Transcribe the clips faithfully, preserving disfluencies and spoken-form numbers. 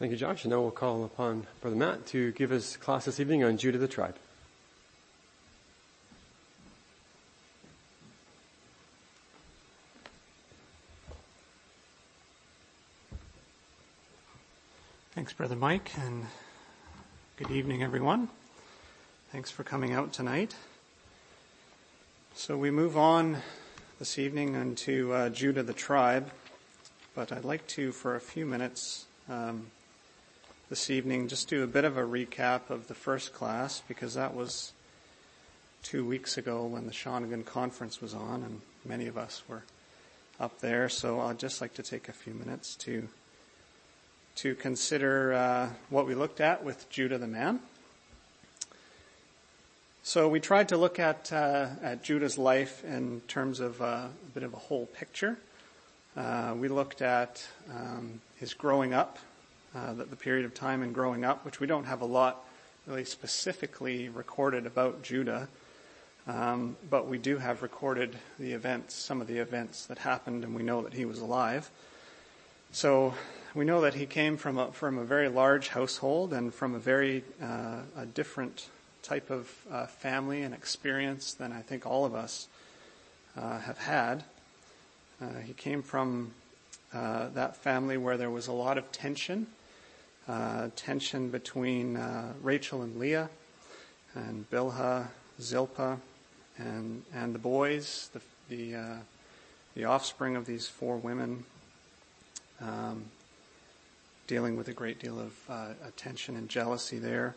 Thank you, Josh. And now we'll call upon Brother Matt to give us class this evening on Judah the tribe. Thanks, Brother Mike, and good evening, everyone. Thanks for coming out tonight. So we move on this evening into uh, Judah the tribe, but I'd like to, for a few minutes um, this evening, just do a bit of a recap of the first class, because that was two weeks ago when the Shawnigan Conference was on, and many of us were up there. So I'd just like to take a few minutes to to consider uh, what we looked at with Judah the man. So we tried to look at uh, at Judah's life in terms of uh, a bit of a whole picture. Uh, we looked at um, his growing up, uh, the, the period of time in growing up, which we don't have a lot really specifically recorded about Judah, um, but we do have recorded the events, some of the events that happened, and we know that he was alive. So we know that he came from a, from a very large household and from a very uh, a different type of uh, family and experience than I think all of us uh, have had. Uh, he came from uh, that family where there was a lot of tension, uh, tension between uh, Rachel and Leah, and Bilhah, Zilpah, and and the boys, the the, uh, the offspring of these four women. Um, dealing with a great deal of uh, tension and jealousy there.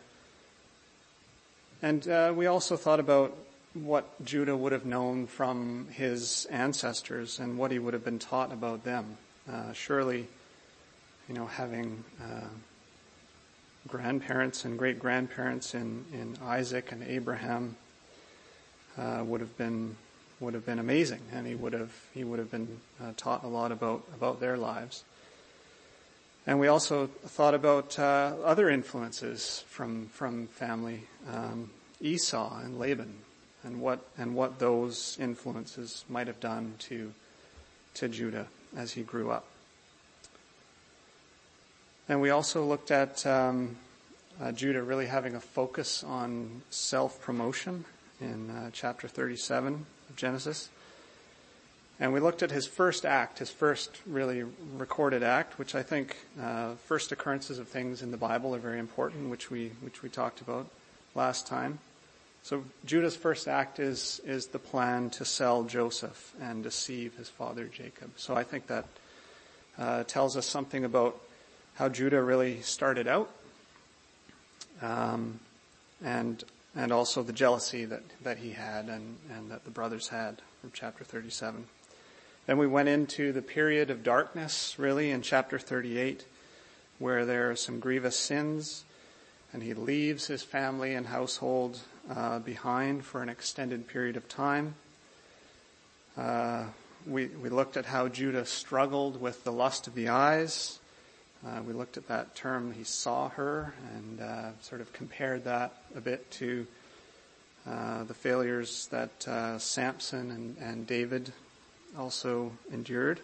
And uh, we also thought about what Judah would have known from his ancestors and what he would have been taught about them. Uh, surely, you know, having uh, grandparents and great-grandparents in, in Isaac and Abraham uh, would have been would have been amazing, and he would have he would have been uh, taught a lot about about their lives. And we also thought about uh, other influences from from family, um, Esau and Laban, and what and what those influences might have done to to Judah as he grew up. And we also looked at um, uh, Judah really having a focus on self-promotion in uh, chapter thirty-seven of Genesis. And we looked at his first act, his first really recorded act, which I think uh, first occurrences of things in the Bible are very important, which we which we talked about last time. So Judah's first act is is the plan to sell Joseph and deceive his father Jacob. So I think that uh, tells us something about how Judah really started out, um, and and also the jealousy that, that he had and, and that the brothers had from chapter thirty-seven. Then we went into the period of darkness, really, in chapter thirty-eight, where there are some grievous sins, and he leaves his family and household uh, behind for an extended period of time. Uh, we, we looked at how Judah struggled with the lust of the eyes. Uh, we looked at that term, he saw her, and uh, sort of compared that a bit to uh, the failures that uh, Samson and, and David also endured.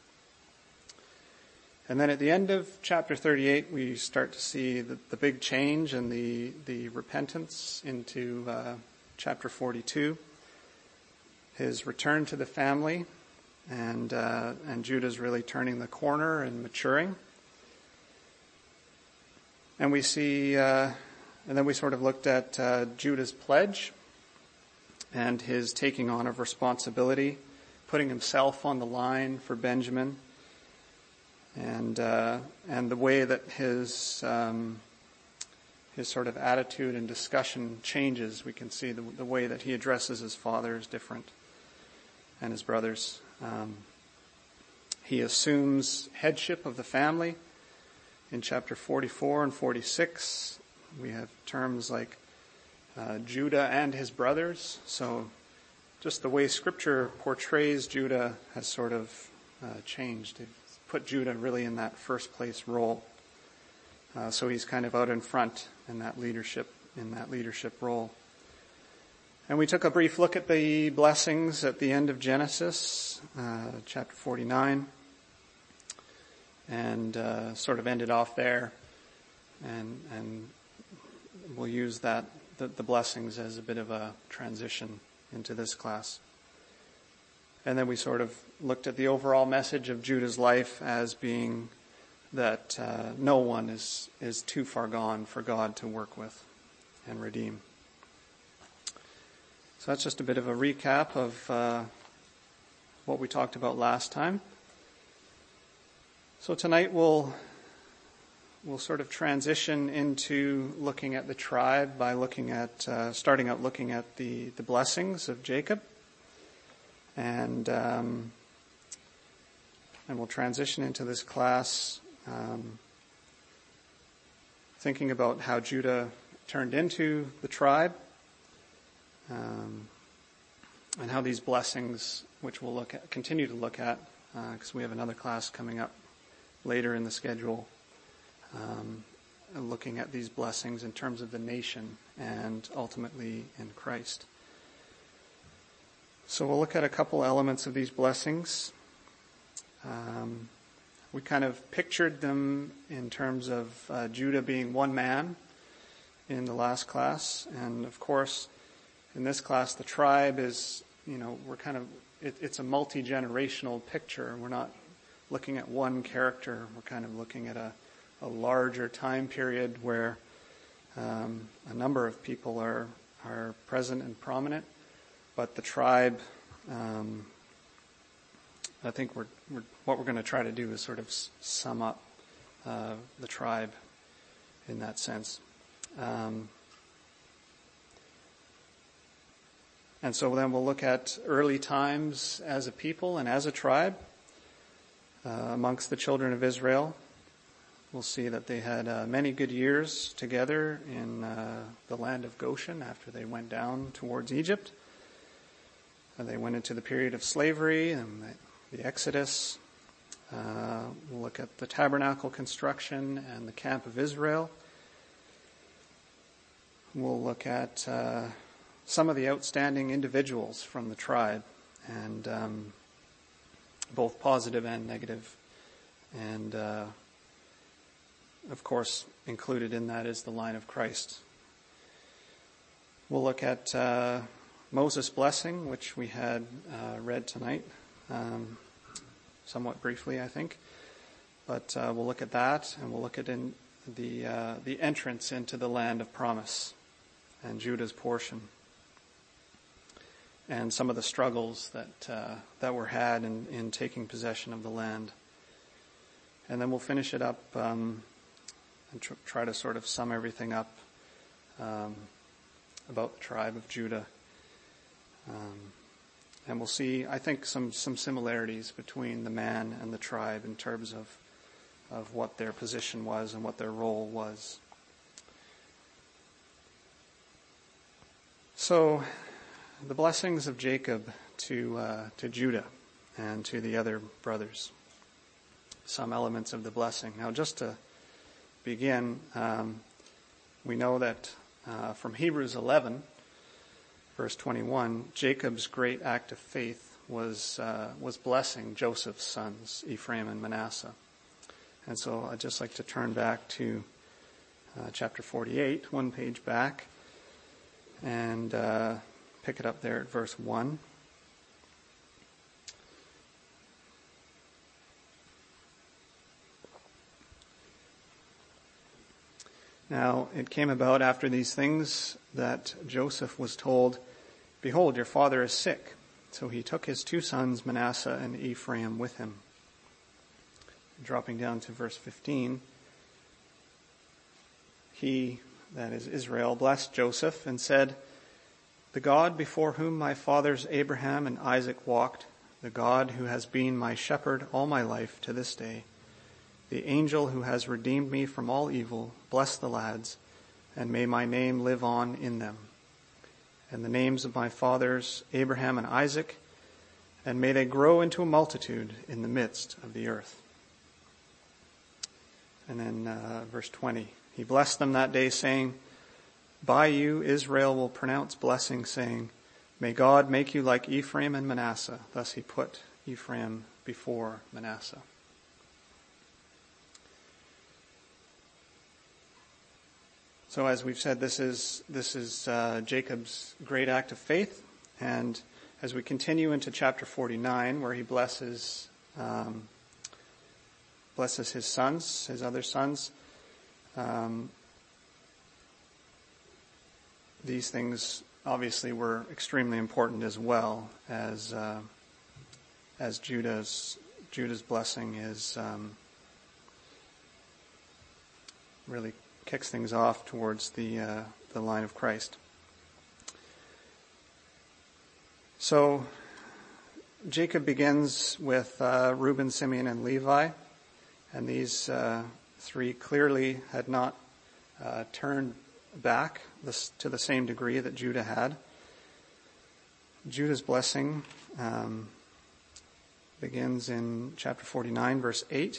And then at the end of chapter thirty-eight, we start to see the, the big change and the, the repentance into uh, chapter forty-two, his return to the family, and uh, and Judah's really turning the corner and maturing. And we see, uh, and then we sort of looked at uh, Judah's pledge and his taking on of responsibility, putting himself on the line for Benjamin, and uh, and the way that his um, his sort of attitude and discussion changes. We can see the, the way that he addresses his father is different, and his brothers. Um, he assumes headship of the family. In chapter forty-four and forty-six, we have terms like uh, Judah and his brothers. So just the way Scripture portrays Judah has sort of uh, changed. It put Judah really in that first place role. Uh, so he's kind of out in front in that leadership, in that leadership role. And we took a brief look at the blessings at the end of Genesis, uh, chapter forty-nine, and uh, sort of ended off there and and we'll use that the, the blessings as a bit of a transition into this class. And then we sort of looked at the overall message of Judah's life as being that uh, no one is is too far gone for God to work with and redeem. So that's just a bit of a recap of uh, what we talked about last time. So tonight we'll we'll sort of transition into looking at the tribe by looking at uh, starting out looking at the the blessings of Jacob, and um, and we'll transition into this class um, thinking about how Judah turned into the tribe. Um, and how these blessings, which we'll look at, continue to look at, because uh, we have another class coming up later in the schedule, um, looking at these blessings in terms of the nation and ultimately in Christ. So we'll look at a couple elements of these blessings. Um, we kind of pictured them in terms of uh, Judah being one man in the last class, and of course, in this class, the tribe is, you know, we're kind of, it, it's a multi-generational picture. We're not looking at one character. We're kind of looking at a, a larger time period where um, a number of people are, are present and prominent. But the tribe, um, I think we're, we're, what we're going to try to do is sort of s- sum up uh, the tribe in that sense. Um, And so then we'll look at early times as a people and as a tribe uh, amongst the children of Israel. We'll see that they had uh, many good years together in uh, the land of Goshen after they went down towards Egypt. And they went into the period of slavery and the, the Exodus. Uh, we'll look at the tabernacle construction and the camp of Israel. We'll look at Uh, some of the outstanding individuals from the tribe, and um, both positive and negative. And uh, of course, included in that is the line of Christ. We'll look at uh, Moses' blessing, which we had uh, read tonight, um, somewhat briefly, I think. But uh, we'll look at that, and we'll look at in the uh, the entrance into the land of promise and Judah's portion, and some of the struggles that uh, that were had in, in taking possession of the land. And then we'll finish it up um, and tr- try to sort of sum everything up um, about the tribe of Judah. Um, and we'll see, I think, some, some similarities between the man and the tribe in terms of, of what their position was and what their role was. So, the blessings of Jacob to uh, to Judah and to the other brothers. Some elements of the blessing. Now, just to begin, um, we know that uh, from Hebrews eleven, verse twenty-one, Jacob's great act of faith was uh, was blessing Joseph's sons, Ephraim and Manasseh. And so I'd just like to turn back to uh, chapter forty-eight, one page back, and uh, pick it up there at verse one. Now, it came about after these things that Joseph was told, "Behold, your father is sick." So he took his two sons, Manasseh and Ephraim, with him. Dropping down to verse fifteen. He, that is Israel, blessed Joseph and said, "The God before whom my fathers Abraham and Isaac walked, the God who has been my shepherd all my life to this day, the angel who has redeemed me from all evil, bless the lads, and may my name live on in them, and the names of my fathers Abraham and Isaac, and may they grow into a multitude in the midst of the earth." And then uh, verse twenty, he blessed them that day, saying, "By you Israel will pronounce blessing, saying, may God make you like Ephraim and Manasseh." Thus he put Ephraim before Manasseh. So as we've said, this is this is uh, Jacob's great act of faith, and as we continue into chapter forty-nine, where he blesses um, blesses his sons, his other sons, um, these things obviously were extremely important as well as uh, as Judah's Judah's blessing is um, really kicks things off towards the uh, the line of Christ. So Jacob begins with uh, Reuben, Simeon, and Levi, and these uh, three clearly had not uh, turned back this, to the same degree that Judah had. Judah's blessing um, begins in chapter forty-nine, verse eight.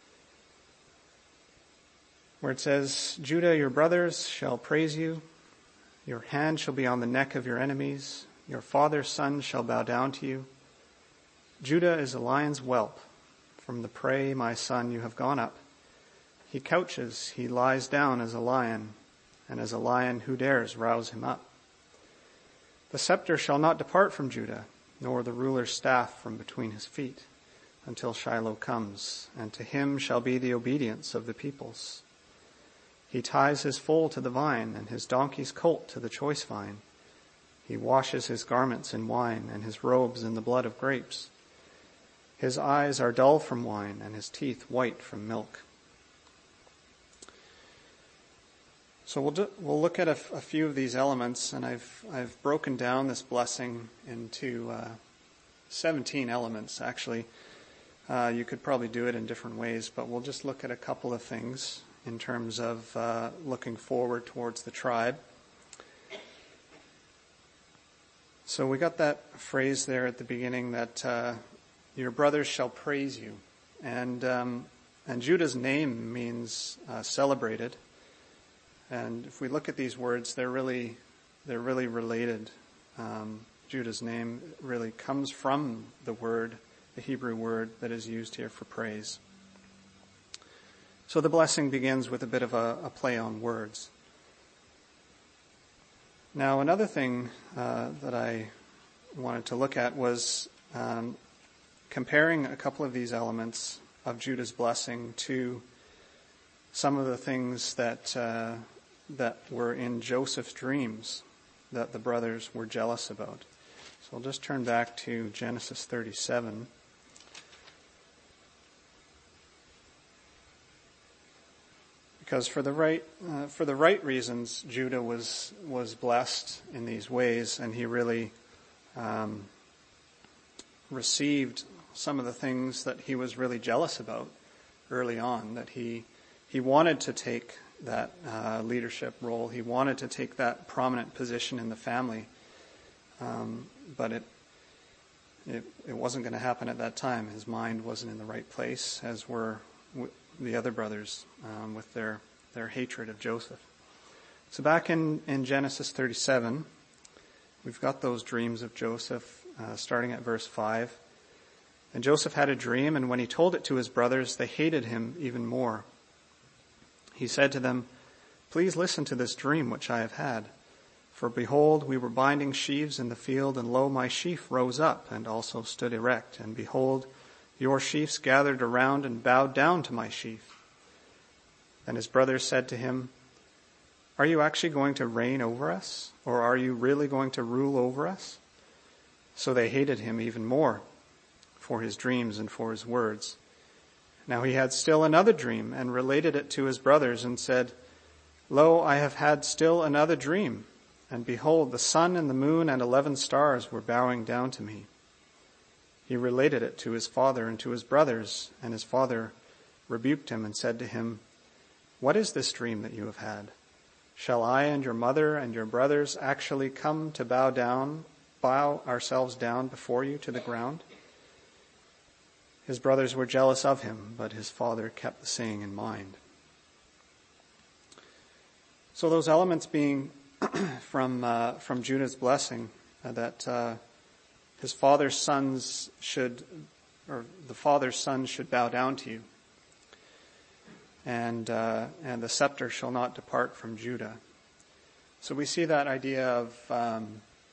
Where it says, Judah, your brothers shall praise you. Your hand shall be on the neck of your enemies. Your father's son shall bow down to you. Judah is a lion's whelp. From the prey, my son, you have gone up. He couches, he lies down as a lion, and as a lion who dares rouse him up. The scepter shall not depart from Judah, nor the ruler's staff from between his feet, until Shiloh comes, and to him shall be the obedience of the peoples. He ties his foal to the vine, and his donkey's colt to the choice vine. He washes his garments in wine, and his robes in the blood of grapes. His eyes are dull from wine, and his teeth white from milk. So we'll do, we'll look at a, a few of these elements, and I've I've broken down this blessing into uh, seventeen elements. Actually, uh, you could probably do it in different ways, but we'll just look at a couple of things in terms of uh, looking forward towards the tribe. So we got that phrase there at the beginning that uh, your brothers shall praise you, and um, and Judah's name means uh, celebrated. And if we look at these words, they're really they're really related. Um, Judah's name really comes from the word, the Hebrew word that is used here for praise. So the blessing begins with a bit of a, a play on words. Now, another thing uh, that I wanted to look at was um, comparing a couple of these elements of Judah's blessing to some of the things that uh, that were in Joseph's dreams that the brothers were jealous about. So I'll just turn back to Genesis thirty-seven. Because for the right uh, for the right reasons, Judah was was blessed in these ways, and he really um, received some of the things that he was really jealous about early on. That he he wanted to take that uh, leadership role. He wanted to take that prominent position in the family, um, but it it it wasn't going to happen at that time. His mind wasn't in the right place, as were w- the other brothers um, with their, their hatred of Joseph. So back in, in Genesis thirty-seven, we've got those dreams of Joseph uh, starting at verse five. And Joseph had a dream, and when he told it to his brothers, they hated him even more. He said to them, "Please listen to this dream which I have had. For behold, we were binding sheaves in the field, and lo, my sheaf rose up and also stood erect. And behold, your sheaves gathered around and bowed down to my sheaf." Then his brothers said to him, "Are you actually going to reign over us? Or are you really going to rule over us?" So they hated him even more for his dreams and for his words. Now he had still another dream, and related it to his brothers, and said, "Lo, I have had still another dream, and behold, the sun and the moon and eleven stars were bowing down to me." He related it to his father and to his brothers, and his father rebuked him and said to him, "What is this dream that you have had? Shall I and your mother and your brothers actually come to bow down, bow ourselves down before you to the ground?" His brothers were jealous of him, but his father kept the saying in mind. So those elements being from uh, from Judah's blessing, uh, that uh, his father's sons should, or the father's sons should bow down to you. and uh, and the scepter shall not depart from Judah. So we see that idea of um,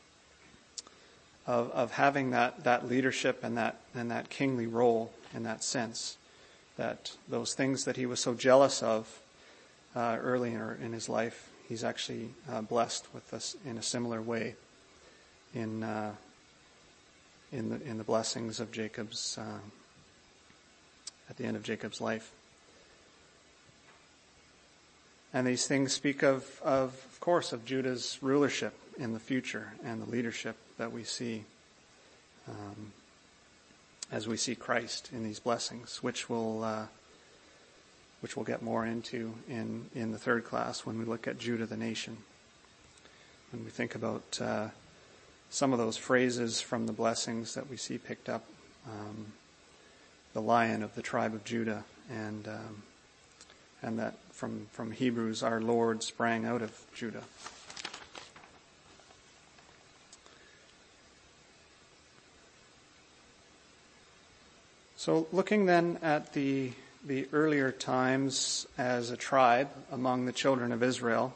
of, of having that, that leadership and that and that kingly role in that sense, that those things that he was so jealous of uh, earlier in his life, he's actually uh, blessed with this in a similar way in uh, in the in the blessings of Jacob's uh, at the end of Jacob's life. And these things speak of, of, of course, of Judah's rulership in the future and the leadership that we see um, as we see Christ in these blessings, which we'll uh, which we'll get more into in, in the third class when we look at Judah the nation. When we think about uh, some of those phrases from the blessings that we see picked up, um, the Lion of the tribe of Judah, and um, and that from, from Hebrews, our Lord sprang out of Judah. So looking then at the the earlier times as a tribe among the children of Israel,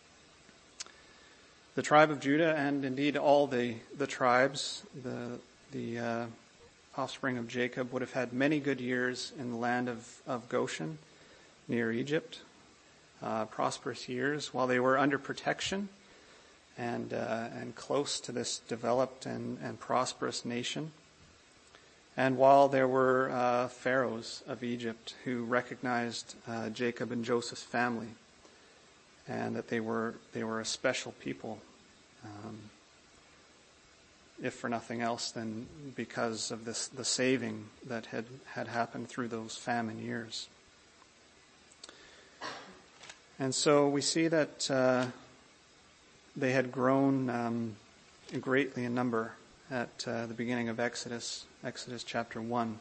the tribe of Judah, and indeed all the, the tribes, the the uh, offspring of Jacob, would have had many good years in the land of, of Goshen, near Egypt, uh, prosperous years, while they were under protection and uh, and close to this developed and, and prosperous nation. And while there were uh, pharaohs of Egypt who recognized uh, Jacob and Joseph's family, and that they were they were a special people, um, if for nothing else than because of this the saving that had, had happened through those famine years. And so we see that uh, they had grown um, greatly in number at uh, the beginning of Exodus, Exodus chapter one.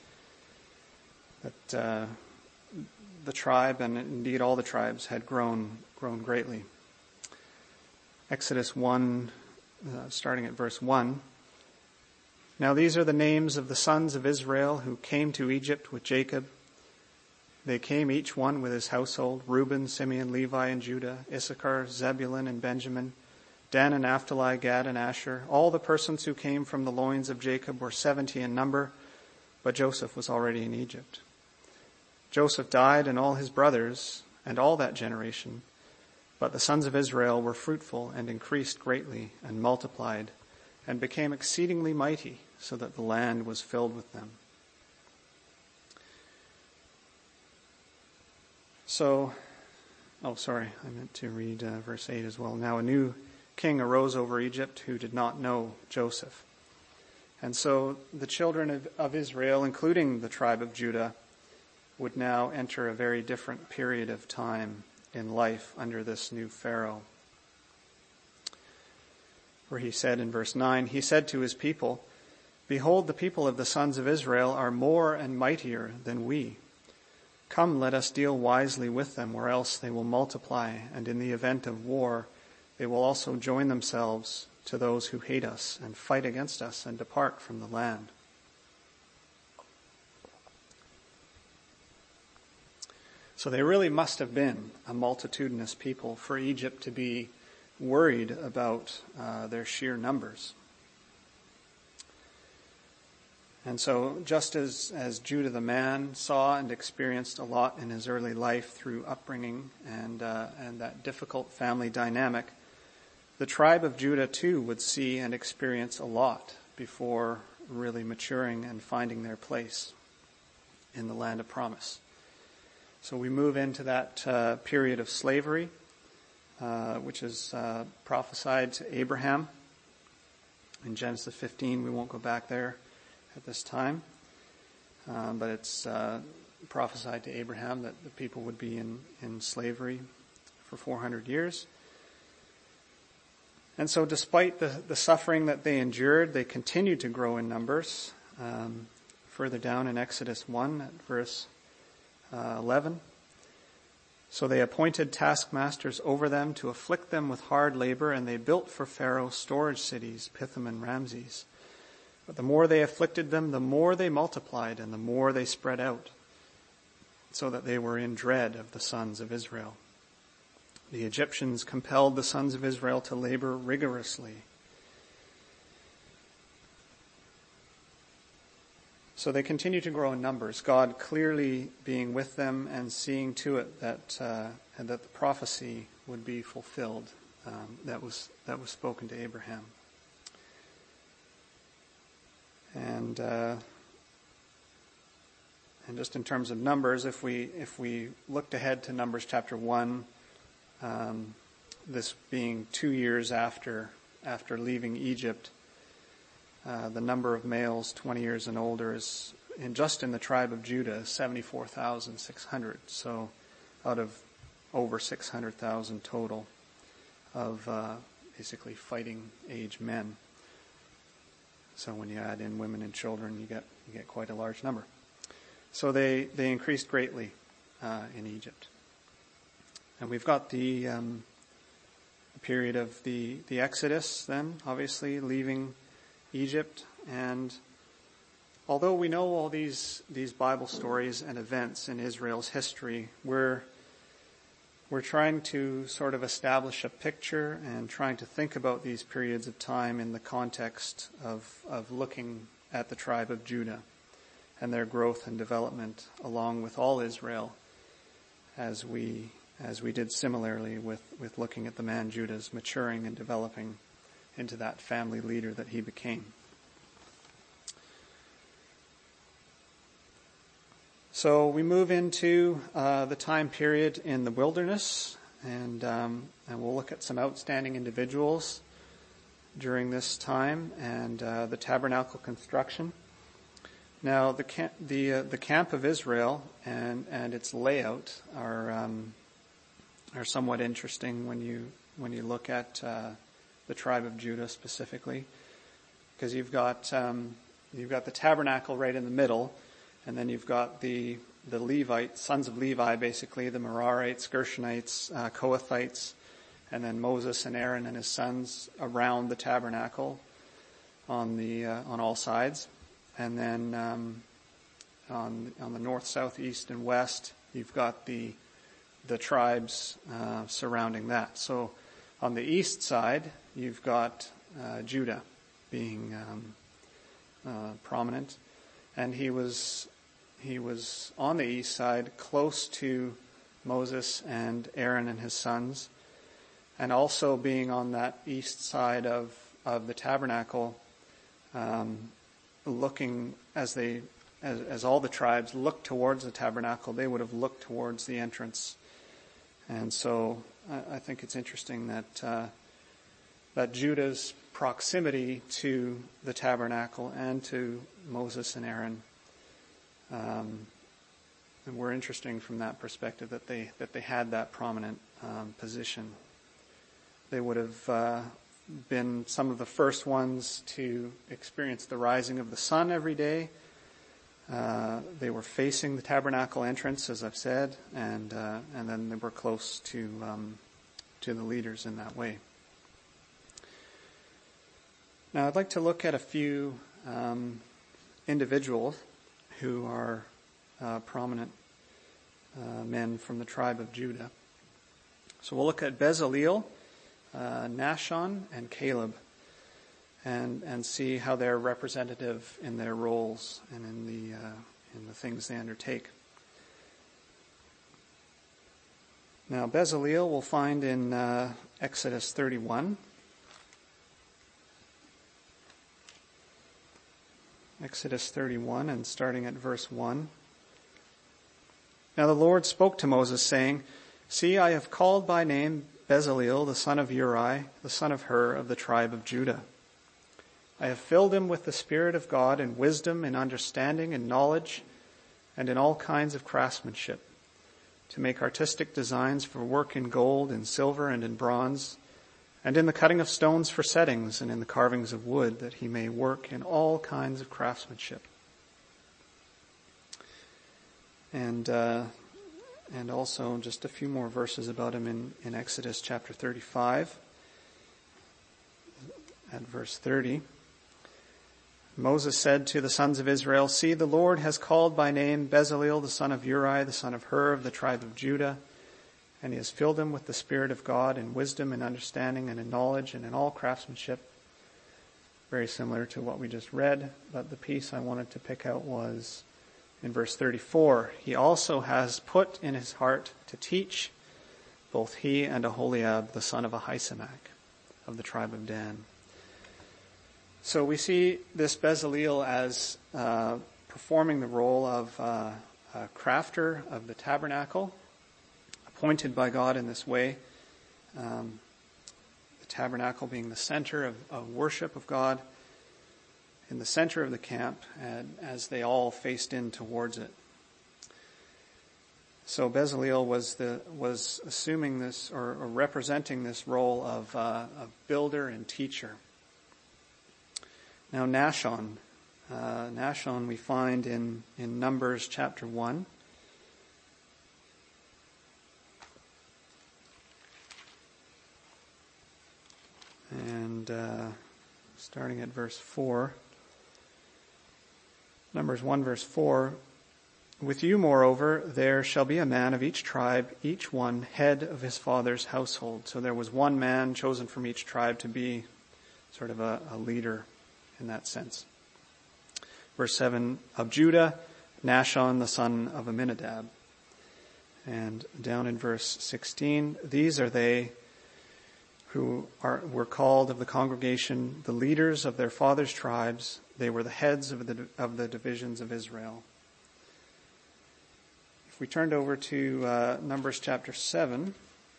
That uh, the tribe, and indeed all the tribes, had grown grown greatly. Exodus one, uh, starting at verse one. Now these are the names of the sons of Israel who came to Egypt with Jacob. They came each one with his household: Reuben, Simeon, Levi, and Judah, Issachar, Zebulun, and Benjamin, Dan and Naphtali, Gad and Asher. All the persons who came from the loins of Jacob were seventy in number, but Joseph was already in Egypt. Joseph died and all his brothers and all that generation, but the sons of Israel were fruitful and increased greatly and multiplied and became exceedingly mighty, so that the land was filled with them. So, oh sorry, I meant to read uh, verse eight as well. Now a new king arose over Egypt who did not know Joseph. And so the children of, of Israel, including the tribe of Judah, would now enter a very different period of time in life under this new Pharaoh. For he said in verse nine, he said to his people, "Behold, the people of the sons of Israel are more and mightier than we. Come, let us deal wisely with them, or else they will multiply, and in the event of war, they will also join themselves to those who hate us and fight against us and depart from the land." So they really must have been a multitudinous people for Egypt to be worried about uh, their sheer numbers. And so just as, as Judah the man saw and experienced a lot in his early life through upbringing and uh, and that difficult family dynamic, the tribe of Judah too would see and experience a lot before really maturing and finding their place in the land of promise. So we move into that uh, period of slavery, uh, which is uh, prophesied to Abraham in Genesis fifteen. We won't go back there at this time, um, but it's uh, prophesied to Abraham that the people would be in, in slavery for four hundred years. And so despite the, the suffering that they endured, they continued to grow in numbers. Um, further down in Exodus one at verse uh, eleven. So they appointed taskmasters over them to afflict them with hard labor, and they built for Pharaoh storage cities, Pithom and Ramses. But the more they afflicted them, the more they multiplied, and the more they spread out. so that they were in dread of the sons of Israel. The Egyptians compelled the sons of Israel to labor rigorously. So they continue to grow in numbers, God clearly being with them and seeing to it that uh, and that the prophecy would be fulfilled um, that was that was spoken to Abraham. And uh, and just in terms of numbers, if we if we looked ahead to Numbers chapter one, um, this being two years after after leaving Egypt. Uh, the number of males twenty years and older is, in just in the tribe of Judah, seventy-four thousand six hundred. So out of over six hundred thousand total of uh, basically fighting age men. So when you add in women and children, you get you get quite a large number. So they, they increased greatly uh, in Egypt. And we've got the, um, the period of the, the Exodus then, obviously, leaving Egypt. And although we know all these these Bible stories and events in Israel's history, we're we're trying to sort of establish a picture and trying to think about these periods of time in the context of of looking at the tribe of Judah and their growth and development along with all Israel, as we as we did similarly with, with looking at the man Judah's maturing and developing into that family leader that he became. So we move into uh, the time period in the wilderness, and um, and we'll look at some outstanding individuals during this time and uh, the tabernacle construction. Now, the camp, the uh, the camp of Israel and and its layout are um, are somewhat interesting when you when you look at uh, the tribe of Judah specifically, because you've got um, you've got the tabernacle right in the middle, and then you've got the the Levites, sons of Levi, basically the Merarites, Gershonites, uh, Kohathites, and then Moses and Aaron and his sons around the tabernacle on the uh, on all sides, and then um, on on the north, south, east, and west, you've got the the tribes uh, surrounding that. So on the east side, you've got uh, Judah being um, uh, prominent, and he was he was on the east side, close to Moses and Aaron and his sons, and also being on that east side of of the tabernacle, um, looking as they as, as all the tribes looked towards the tabernacle, they would have looked towards the entrance, and so I, I think it's interesting that. Uh, that Judah's proximity to the tabernacle and to Moses and Aaron um, and were interesting from that perspective, that they that they had that prominent um, position. They would have uh, been some of the first ones to experience the rising of the sun every day. Uh, they were facing the tabernacle entrance, as I've said, and uh, and then they were close to um, to the leaders in that way. Now, I'd like to look at a few um, individuals who are uh, prominent uh, men from the tribe of Judah. So we'll look at Bezaleel, uh, Nahshon, and Caleb, and and see how they're representative in their roles and in the uh, in the things they undertake. Now, Bezaleel we'll find in uh, Exodus thirty-one. Exodus thirty-one, and starting at verse one. Now the Lord spoke to Moses, saying, See, I have called by name Bezaleel, the son of Uri, the son of Hur, of the tribe of Judah. I have filled him with the Spirit of God in wisdom, in understanding, in knowledge, and in all kinds of craftsmanship, to make artistic designs for work in gold, in silver, and in bronze, and in the cutting of stones for settings, and in the carvings of wood, that he may work in all kinds of craftsmanship. And uh, and also just a few more verses about him in, in Exodus chapter thirty-five, at verse thirty. Moses said to the sons of Israel, "See, the Lord has called by name Bezaleel, the son of Uri, the son of Hur, of the tribe of Judah, and he has filled him with the Spirit of God in wisdom and understanding and in knowledge and in all craftsmanship." Very similar to what we just read, but the piece I wanted to pick out was in verse thirty-four. "He also has put in his heart to teach, both he and Aholiab, the son of Ahisamach, of the tribe of Dan." So we see this Bezaleel as uh, performing the role of uh, a crafter of the tabernacle, appointed by God in this way. Um, the tabernacle being the center of, of worship of God, in the center of the camp, and as they all faced in towards it. So Bezaleel was the was assuming this or, or representing this role of uh, a builder and teacher. Now Nahshon, uh, Nahshon we find in, in Numbers chapter one. And uh, starting at verse four. Numbers one verse four. "With you, moreover, there shall be a man of each tribe, each one head of his father's household." So there was one man chosen from each tribe to be sort of a, a leader in that sense. Verse seven, "Of Judah, Nahshon, the son of Amminadab." And down in verse sixteen, "These are they who are, were called of the congregation, the leaders of their fathers' tribes. They were the heads of the, of the divisions of Israel." If we turned over to uh, Numbers chapter seven,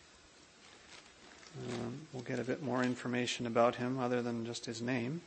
um, we'll get a bit more information about him other than just his name.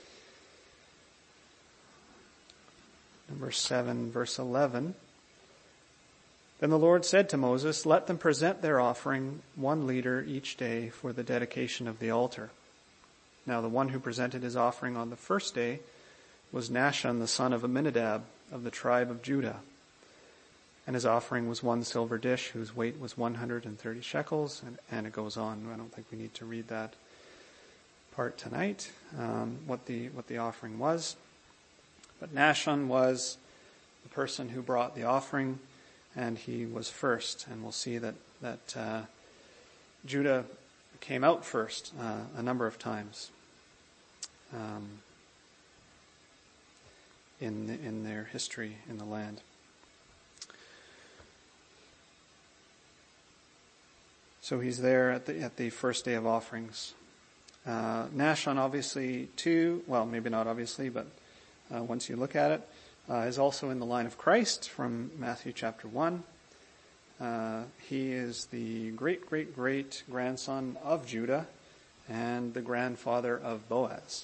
Number seven, verse eleven. "Then the Lord said to Moses, let them present their offering, one leader each day, for the dedication of the altar. Now the one who presented his offering on the first day was Nahshon, the son of Amminadab, of the tribe of Judah. And his offering was one silver dish, whose weight was one hundred thirty shekels, and, and it goes on. I don't think we need to read that part tonight, um, what the what the offering was. But Nahshon was the person who brought the offering, and he was first. And we'll see that, that uh, Judah came out first uh, a number of times um, in in their history in the land. So he's there at the at the first day of offerings. Uh, Nahshon, obviously, too, well, maybe not obviously, but uh, once you look at it, uh, is also in the line of Christ from Matthew chapter one. Uh, he is the great, great, great grandson of Judah and the grandfather of Boaz.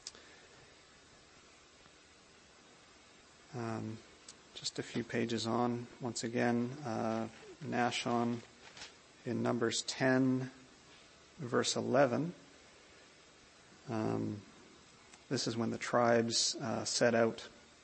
Um, just a few pages on, once again, uh, Nahshon in Numbers ten, verse eleven. Um, this is when the tribes uh, set out.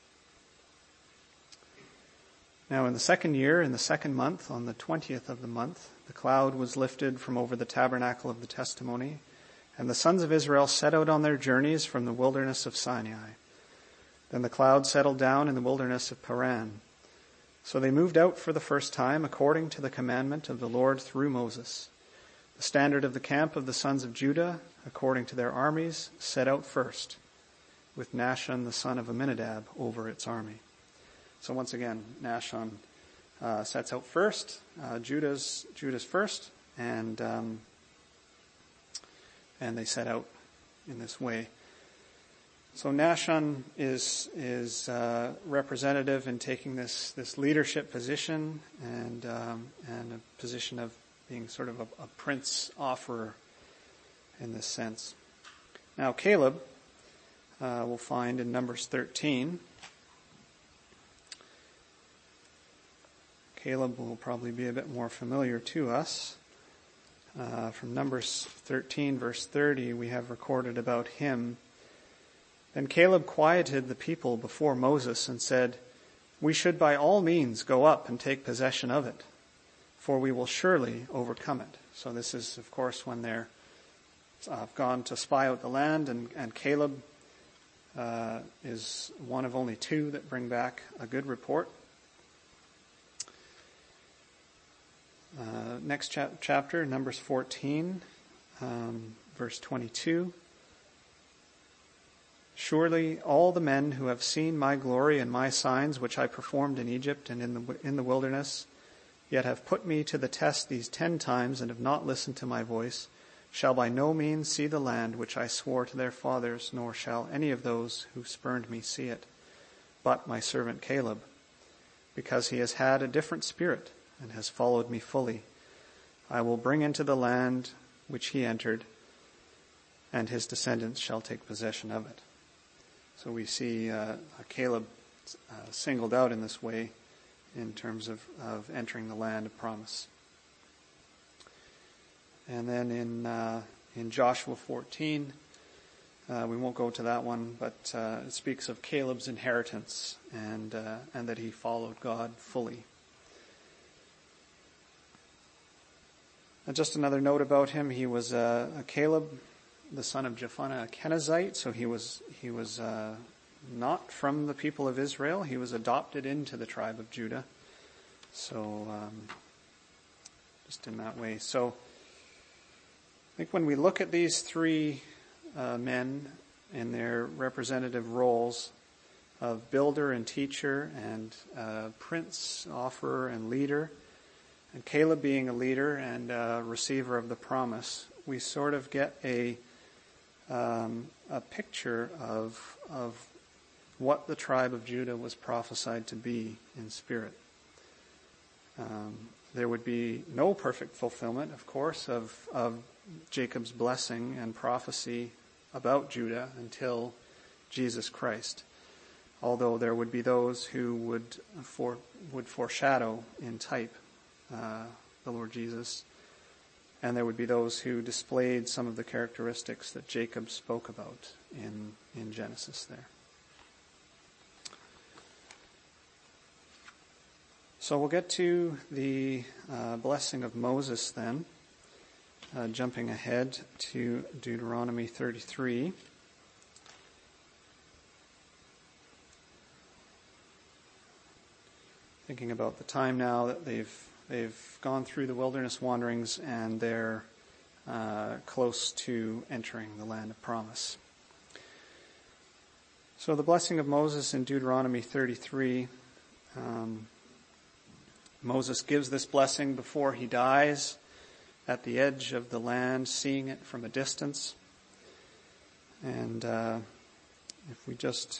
Now in the second year, in the second month, on the twentieth of the month, the cloud was lifted from over the tabernacle of the testimony, and the sons of Israel set out on their journeys from the wilderness of Sinai. Then the cloud settled down in the wilderness of Paran. So they moved out for the first time according to the commandment of the Lord through Moses. The standard of the camp of the sons of Judah, according to their armies, set out first, with Nahshon the son of Amminadab over its army. So once again, Nahshon uh, sets out first, uh, Judah's Judah's first, and um, and they set out in this way. So Nahshon is is uh, representative in taking this this leadership position and um, and a position of being sort of a, a prince offerer in this sense. Now Caleb, uh, we'll find in Numbers thirteen. Caleb will probably be a bit more familiar to us. Uh, from Numbers thirteen, verse thirty, we have recorded about him. Then Caleb quieted the people before Moses and said, "We should by all means go up and take possession of it, for we will surely overcome it." So this is, of course, when they're uh, gone to spy out the land, and, and Caleb uh, is one of only two that bring back a good report. Uh, next chap- chapter, Numbers fourteen, um, verse twenty-two. Surely all the men who have seen my glory and my signs, which I performed in Egypt and in the in the wilderness, yet have put me to the test these ten times and have not listened to my voice, shall by no means see the land which I swore to their fathers, nor shall any of those who spurned me see it, but my servant Caleb, because he has had a different spirit and has followed me fully. I will bring into the land which he entered, and his descendants shall take possession of it. So we see uh, Caleb uh, singled out in this way in terms of, of entering the land of promise. And then in uh, in Joshua fourteen, uh, we won't go to that one, but uh, it speaks of Caleb's inheritance and uh, and that he followed God fully. And just another note about him: he was uh, a Caleb, the son of Jephunneh, a Kenizzite. So he was he was uh, not from the people of Israel. He was adopted into the tribe of Judah. So um, just in that way. So I think when we look at these three uh, men in their representative roles of builder and teacher and uh, prince, offerer, and leader, and Caleb being a leader and a receiver of the promise, we sort of get a um, a picture of of what the tribe of Judah was prophesied to be in spirit. Um, there would be no perfect fulfillment, of course, of of Jacob's blessing and prophecy about Judah until Jesus Christ. Although there would be those who would for would foreshadow in type uh, the Lord Jesus, and there would be those who displayed some of the characteristics that Jacob spoke about in in Genesis there. So we'll get to the uh, blessing of Moses then, uh, jumping ahead to Deuteronomy thirty-three. Thinking about the time now that they've they've gone through the wilderness wanderings and they're uh, close to entering the land of promise. So the blessing of Moses in Deuteronomy thirty-three. Um, Moses gives this blessing before he dies at the edge of the land, seeing it from a distance. And uh, if we just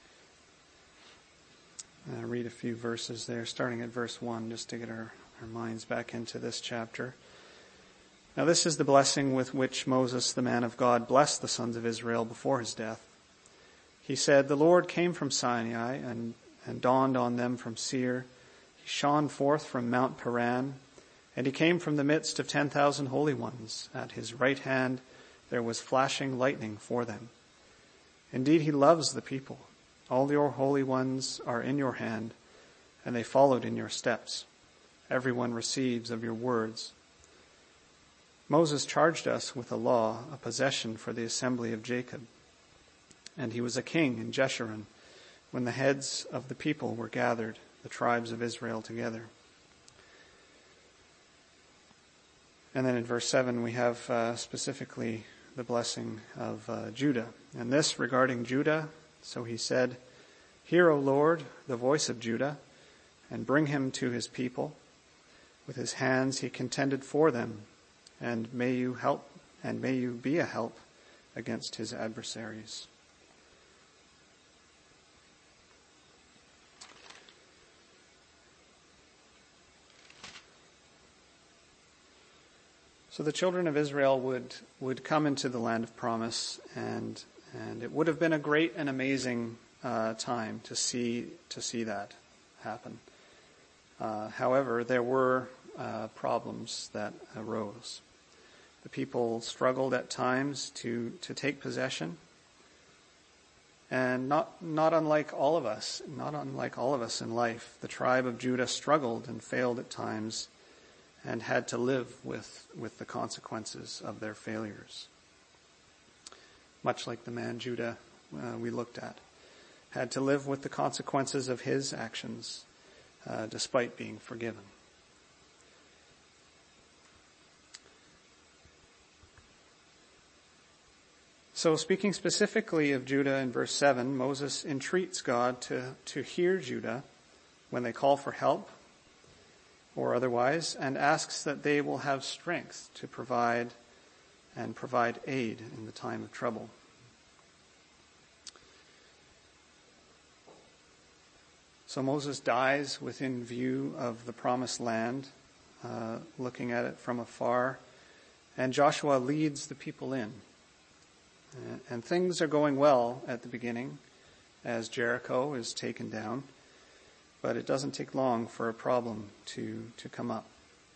uh, read a few verses there, starting at verse one, just to get our, our minds back into this chapter. Now this is the blessing with which Moses, the man of God, blessed the sons of Israel before his death. He said, "The Lord came from Sinai and, and dawned on them from Seir. He shone forth from Mount Paran, and he came from the midst of ten thousand holy ones. At his right hand there was flashing lightning for them. Indeed, he loves the people. All your holy ones are in your hand, and they followed in your steps. Everyone receives of your words. Moses charged us with a law, a possession for the assembly of Jacob. And he was a king in Jeshurun when the heads of the people were gathered, the tribes of Israel together." And then in verse seven we have uh, specifically the blessing of uh, Judah. And this regarding Judah, so he said, "Hear, O Lord, the voice of Judah, and bring him to his people. With his hands he contended for them, and may you help, and may you be a help against his adversaries." So the children of Israel would, would come into the land of promise, and and it would have been a great and amazing uh, time to see to see that happen. Uh, however, there were uh, problems that arose. The people struggled at times to, to take possession, and not not unlike all of us, not unlike all of us in life, the tribe of Judah struggled and failed at times, and had to live with, with the consequences of their failures. Much like the man Judah uh, we looked at, had to live with the consequences of his actions uh, despite being forgiven. So speaking specifically of Judah in verse seven, Moses entreats God to, to hear Judah when they call for help or otherwise, and asks that they will have strength to provide and provide aid in the time of trouble. So Moses dies within view of the promised land, uh, looking at it from afar, and Joshua leads the people in. And things are going well at the beginning as Jericho is taken down, but it doesn't take long for a problem to, to come up.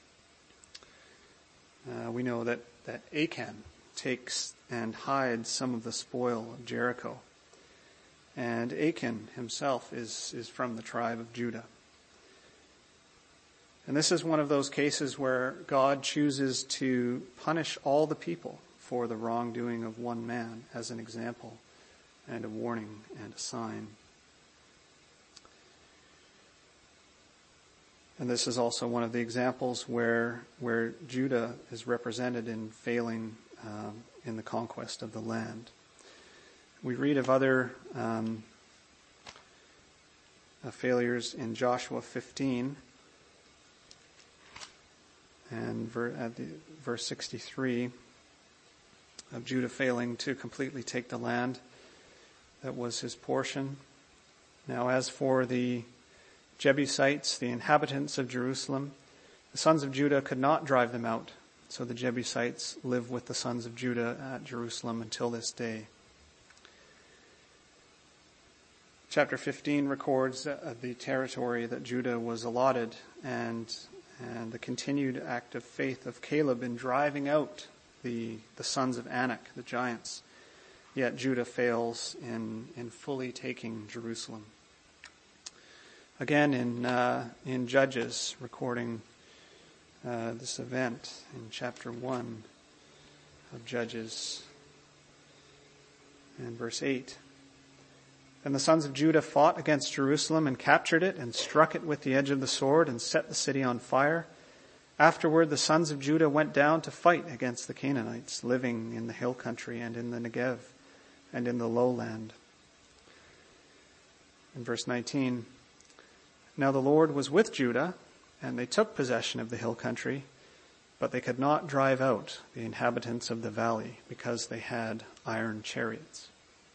Uh, we know that, that Achan takes and hides some of the spoil of Jericho. And Achan himself is, is from the tribe of Judah. And this is one of those cases where God chooses to punish all the people for the wrongdoing of one man as an example and a warning and a sign. And this is also one of the examples where where Judah is represented in failing um, in the conquest of the land. We read of other um, uh, failures in Joshua fifteen and ver- at the, verse sixty-three. Of Judah failing to completely take the land that was his portion. Now as for the Jebusites, the inhabitants of Jerusalem, the sons of Judah could not drive them out. So the Jebusites live with the sons of Judah at Jerusalem until this day. Chapter fifteen records uh, the territory that Judah was allotted and, and the continued act of faith of Caleb in driving out The, the sons of Anak, the giants. Yet Judah fails in, in fully taking Jerusalem. Again, in uh, in Judges, recording uh, this event in chapter one of Judges, and verse eight. Then the sons of Judah fought against Jerusalem and captured it and struck it with the edge of the sword and set the city on fire. Afterward, the sons of Judah went down to fight against the Canaanites living in the hill country and in the Negev and in the lowland. In verse nineteen, now the Lord was with Judah, and they took possession of the hill country, but they could not drive out the inhabitants of the valley because they had iron chariots.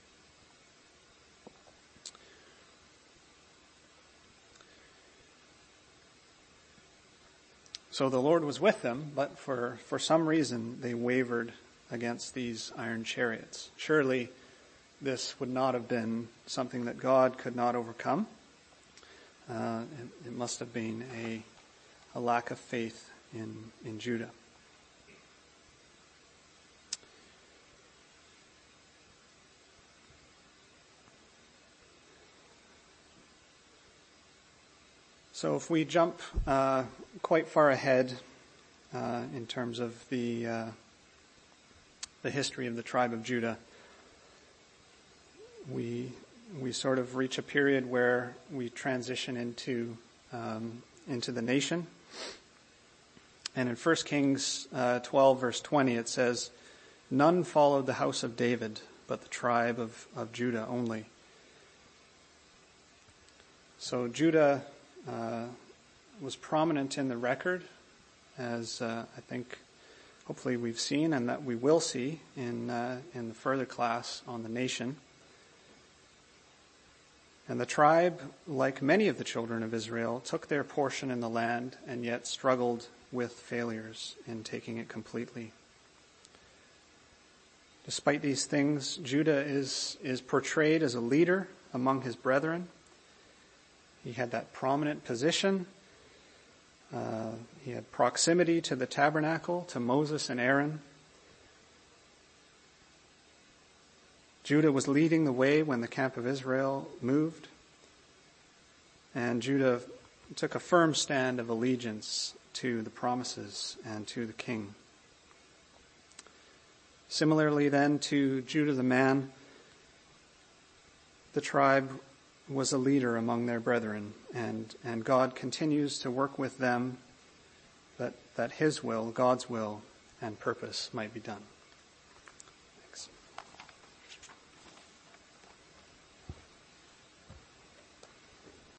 So the Lord was with them, but for, for some reason they wavered against these iron chariots. Surely this would not have been something that God could not overcome. Uh, it, it must have been a, a lack of faith in, in Judah. So if we jump uh, quite far ahead uh, in terms of the uh, the history of the tribe of Judah, we we sort of reach a period where we transition into um, into the nation. And in First Kings uh, twelve, verse twenty, it says, "None followed the house of David, but the tribe of, of Judah only." So Judah Uh, was prominent in the record, as uh, I think hopefully we've seen and that we will see in uh, in the further class on the nation. And the tribe, like many of the children of Israel, took their portion in the land and yet struggled with failures in taking it completely. Despite these things, Judah is is portrayed as a leader among his brethren. He had that prominent position. Uh, he had proximity to the tabernacle, to Moses and Aaron. Judah was leading the way when the camp of Israel moved. And Judah took a firm stand of allegiance to the promises and to the king. Similarly then to Judah the man, the tribe was a leader among their brethren, and, and God continues to work with them that, that his will, God's will and purpose might be done.